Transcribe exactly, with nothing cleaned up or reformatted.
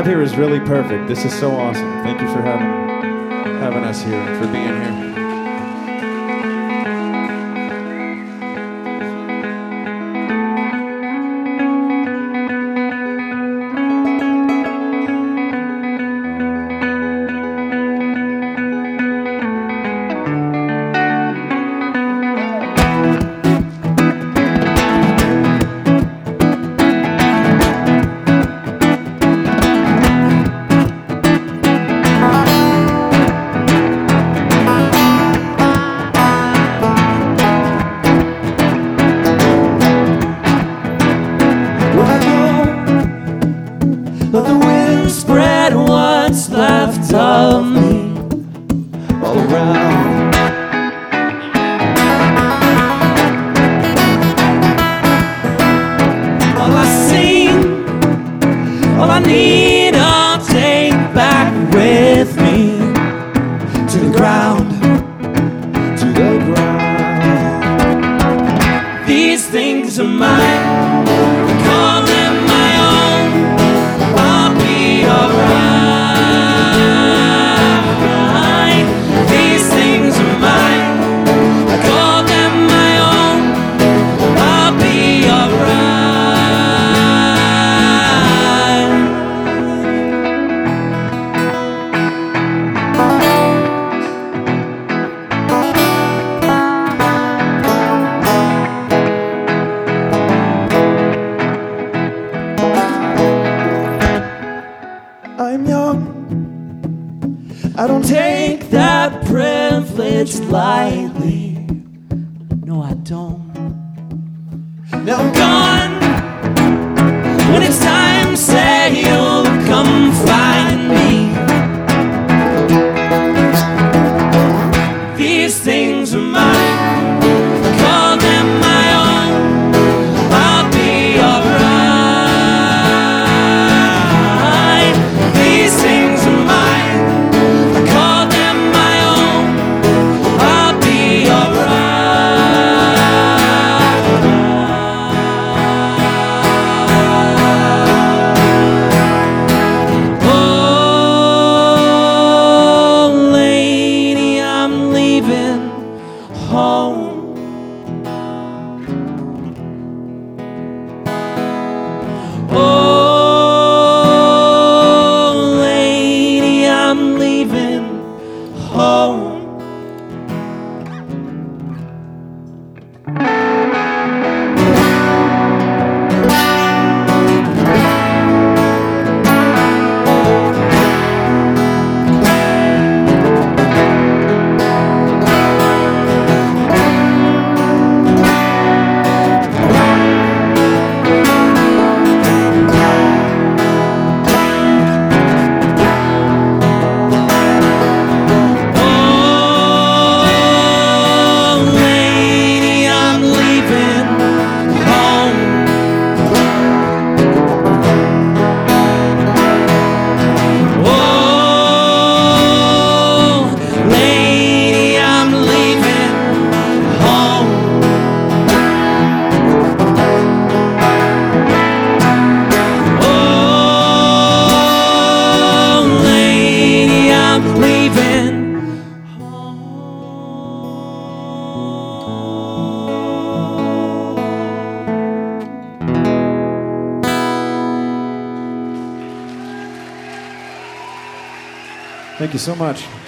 crowd here is really perfect. This is so awesome. Thank you for having having us here and for being here. Let the wind spread what's left of me all around. All I sing, all I need, I'll take back with me to the ground, to the ground. These things are mine. Call them my own. I'll be alright. These things are mine. I call them my own. I'll be I'm young. I don't take that privilege lightly. No, I don't. Now I'm gone. When it's time, say you'll come find me. These things are mine. Call them my own. I'll be alright. These things are mine. I call them my own. I'll be alright. Oh, lady, I'm leaving home. Oh, lady, I'm leaving home. Thank you so much.